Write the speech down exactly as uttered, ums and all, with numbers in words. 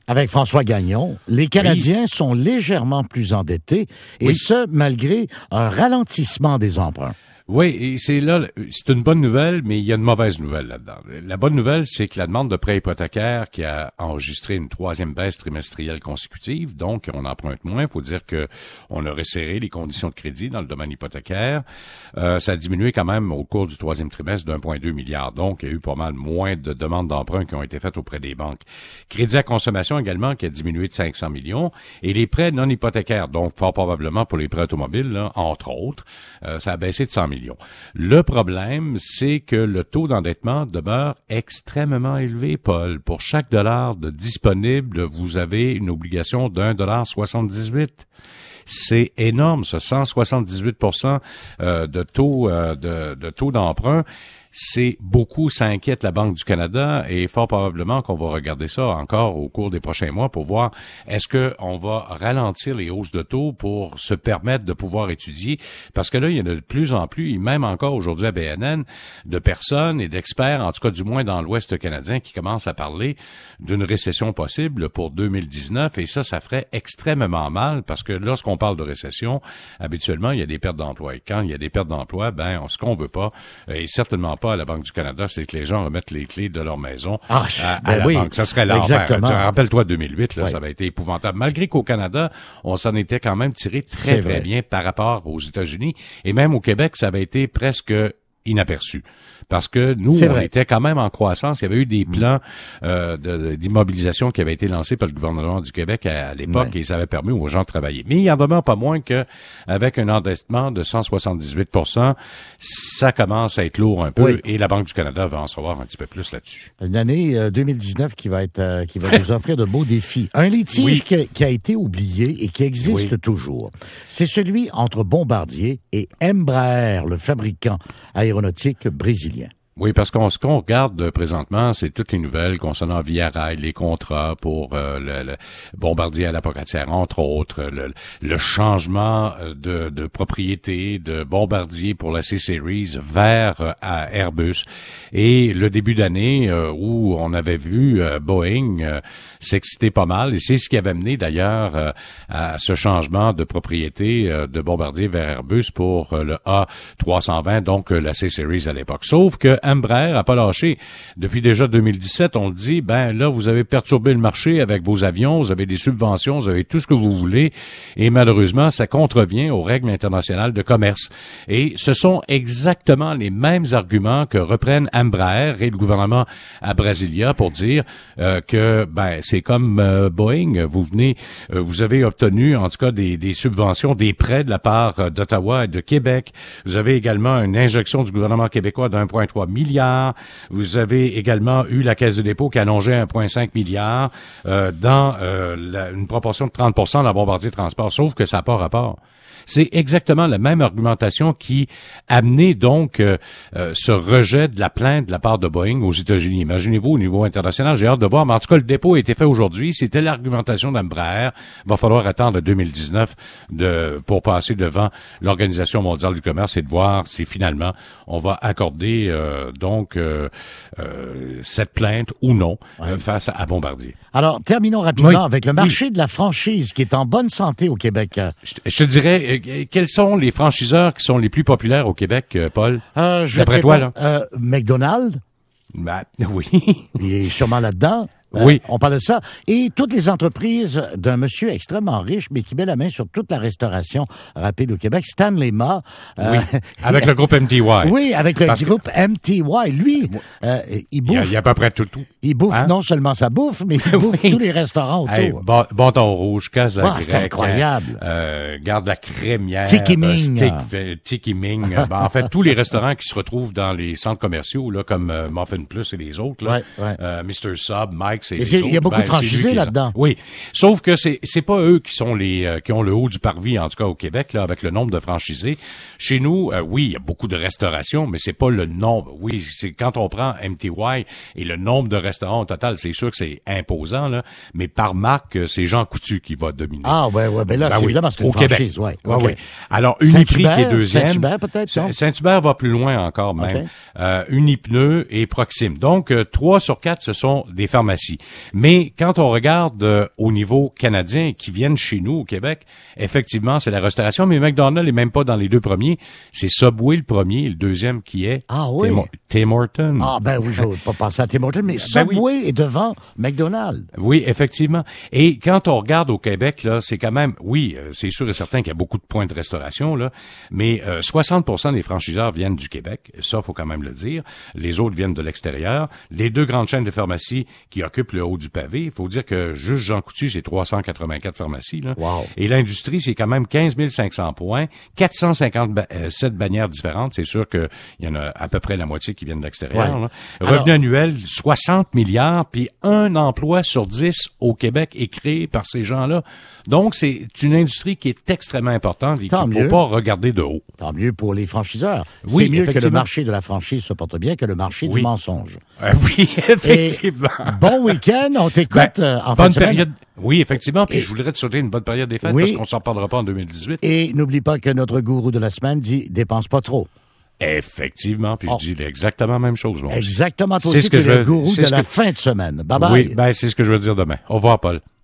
Avec François Gagnon, les Canadiens oui. sont légèrement plus endettés, et oui. ce, malgré un ralentissement des emprunts. Oui, et c'est là, c'est une bonne nouvelle, mais il y a une mauvaise nouvelle là-dedans. La bonne nouvelle, c'est que la demande de prêt hypothécaire qui a enregistré une troisième baisse trimestrielle consécutive, donc on emprunte moins. Il faut dire que on a resserré les conditions de crédit dans le domaine hypothécaire. Euh, ça a diminué quand même au cours du troisième trimestre d'un virgule deux milliard. Donc, il y a eu pas mal moins de demandes d'emprunt qui ont été faites auprès des banques. Crédit à consommation également qui a diminué de cinq cents millions. Et les prêts non hypothécaires, donc fort probablement pour les prêts automobiles, là, entre autres, euh, ça a baissé de cent millions. Le problème, c'est que le taux d'endettement demeure extrêmement élevé, Paul. Pour chaque dollar de disponible, vous avez une obligation d'un dollar soixante-dix-huit. C'est énorme, ce cent soixante-dix-huit pour cent euh, de taux euh, de, de taux d'emprunt. C'est beaucoup, ça inquiète la Banque du Canada et fort probablement qu'on va regarder ça encore au cours des prochains mois pour voir est-ce que on va ralentir les hausses de taux pour se permettre de pouvoir étudier. Parce que là, il y en a de plus en plus, et même encore aujourd'hui à B N N, de personnes et d'experts, en tout cas du moins dans l'Ouest canadien, qui commencent à parler d'une récession possible pour deux mille dix-neuf et ça, ça ferait extrêmement mal parce que lorsqu'on parle de récession, habituellement, il y a des pertes d'emploi. Et quand il y a des pertes d'emploi, ben, ce qu'on veut pas, et certainement pas à la Banque du Canada, c'est que les gens remettent les clés de leur maison ah, à, ben à la oui, banque. Ça serait l'enfer. exactement. Rappelle-toi deux mille huit, là, oui. ça avait été épouvantable. Malgré qu'au Canada, on s'en était quand même tiré très, très bien par rapport aux États-Unis. Et même au Québec, ça avait été presque inaperçu. Parce que nous, c'est on vrai. était quand même en croissance. Il y avait eu des plans euh, de, d'immobilisation qui avaient été lancés par le gouvernement du Québec à, à l'époque ouais. et ça avait permis aux gens de travailler. Mais il y en demeure pas moins que avec un endettement de cent soixante-dix-huit pour cent, ça commence à être lourd un peu oui. et la Banque du Canada va en savoir un petit peu plus là-dessus. Une année euh, deux mille dix-neuf qui va être euh, qui va nous offrir de beaux défis. Un litige oui. qui, a, qui a été oublié et qui existe oui. toujours. C'est celui entre Bombardier et Embraer, le fabricant aéronautique brésilien. Oui, parce qu'on ce qu'on regarde présentement, c'est toutes les nouvelles concernant Via Rail, les contrats pour euh, le, le Bombardier à la Pocatière, entre autres, le, le changement de, de propriété de Bombardier pour la C-Series vers euh, à Airbus et le début d'année euh, où on avait vu euh, Boeing euh, s'exciter pas mal et c'est ce qui avait mené d'ailleurs euh, à ce changement de propriété euh, de Bombardier vers Airbus pour euh, le A trois cent vingt, donc euh, la C-Series à l'époque. Sauf que Embraer a pas lâché. Depuis déjà deux mille dix-sept, on le dit, ben là, vous avez perturbé le marché avec vos avions, vous avez des subventions, vous avez tout ce que vous voulez, et malheureusement, ça contrevient aux règles internationales de commerce. Et ce sont exactement les mêmes arguments que reprennent Embraer et le gouvernement à Brasilia pour dire euh, que ben c'est comme euh, Boeing, vous venez, euh, vous avez obtenu en tout cas des, des subventions, des prêts de la part euh, d'Ottawa et de Québec. Vous avez également une injection du gouvernement québécois d'un virgule trois milliard. Vous avez également eu la Caisse de dépôt qui allongeait un virgule cinq milliard euh, dans euh, la, une proportion de trente pour cent de la Bombardier Transport, sauf que ça n'a pas rapport. C'est exactement la même argumentation qui a amené donc euh, euh, ce rejet de la plainte de la part de Boeing aux États-Unis. Imaginez-vous au niveau international, j'ai hâte de voir, mais en tout cas le dépôt a été fait aujourd'hui, c'était l'argumentation d'Embraer. Il va falloir attendre deux mille dix-neuf de, pour passer devant l'Organisation mondiale du commerce et de voir si finalement on va accorder euh, donc euh, euh, cette plainte ou non ouais. euh, face à Bombardier. Alors, terminons rapidement oui. avec le marché oui. de la franchise qui est en bonne santé au Québec. Je, je te dirais, euh, quels sont les franchiseurs qui sont les plus populaires au Québec, euh, Paul? Euh, je D'après toi, là? Euh, McDonald's? Ben, oui. Il est sûrement là-dedans. Oui. Euh, on parle de ça. Et toutes les entreprises d'un monsieur extrêmement riche, mais qui met la main sur toute la restauration rapide au Québec, Stanley Ma. Euh, oui, avec le groupe M T Y. Oui, avec le Parce groupe que... M T Y. Lui, euh, il bouffe... Il y, a, il y a à peu près tout. tout. Il bouffe hein? non seulement sa bouffe, mais il bouffe oui. tous les restaurants autour. Hey, ba- bâton rouge, Casa oh, Grec. C'est incroyable. Euh, garde la crémière. Tiki Ming. Euh, Tiki Ming. ben, en fait, tous les restaurants qui se retrouvent dans les centres commerciaux, là, comme euh, Muffin Plus et les autres, là, ouais, ouais. Euh, mister Sub, Mike's et mais les autres. Il y a beaucoup ben, de franchisés là-dedans. Oui. Sauf que c'est c'est pas eux qui sont les euh, qui ont le haut du parvis, en tout cas au Québec, là, avec le nombre de franchisés. Chez nous, euh, oui, il y a beaucoup de restauration, mais c'est pas le nombre. Oui, c'est quand on prend M T Y et le nombre de restaurants au total, c'est sûr que c'est imposant, là. Mais par marque, c'est Jean Coutu qui va dominer. Ah ouais, ouais, ben là, ben c'est oui, évidemment c'est une au franchise, Québec. ouais. Okay. ouais. Alors Uniprix qui est deuxième. Saint-Hubert peut-être. Saint- Saint-Hubert va plus loin encore même. Okay. Euh, Unipneu et Proxime. Donc euh, trois sur quatre, ce sont des pharmacies. ici. Mais quand on regarde euh, au niveau canadien qui viennent chez nous au Québec, effectivement, c'est la restauration, mais McDonald's est même pas dans les deux premiers. C'est Subway le premier, et le deuxième qui est ah, oui. Tim, Tim Hortons. Ah ben oui, je n'avais pas pensé à Tim Hortons, mais Subway ben oui. est devant McDonald's. Oui, effectivement. Et quand on regarde au Québec, là, c'est quand même, oui, c'est sûr et certain qu'il y a beaucoup de points de restauration, là, mais euh, soixante pour cent des franchiseurs viennent du Québec. Ça, faut quand même le dire. Les autres viennent de l'extérieur. Les deux grandes chaînes de pharmacies qui occupent le haut du pavé, il faut dire que juste Jean Coutu, c'est trois cent quatre-vingt-quatre pharmacies. Là. Wow. Et l'industrie, c'est quand même quinze mille cinq cents points, quatre cent cinquante-sept bannières différentes. C'est sûr qu'il y en a à peu près la moitié qui viennent de l'extérieur. Ouais. Revenu Alors, annuel, soixante milliards, puis un emploi sur dix au Québec est créé par ces gens-là. Donc, c'est une industrie qui est extrêmement importante et qu'il ne faut pas regarder de haut. Tant mieux pour les franchiseurs. Oui, c'est mieux que le marché de la franchise se porte bien que le marché oui. du mensonge. Euh, oui, effectivement. Et bon week-end, on t'écoute ben, en bonne fin de période. Oui, effectivement, puis et... je voudrais te souhaiter une bonne période des fêtes oui. parce qu'on s'en parlera pas en deux mille dix-huit. Et n'oublie pas que notre gourou de la semaine dit « dépense pas trop ». Effectivement, puis oh. je dis exactement la même chose. Moi exactement, toi aussi, aussi, c'est ce que tu es je le gourou de que... la fin de semaine. Bye bye. Oui, ben c'est ce que je veux dire demain. Au revoir, Paul.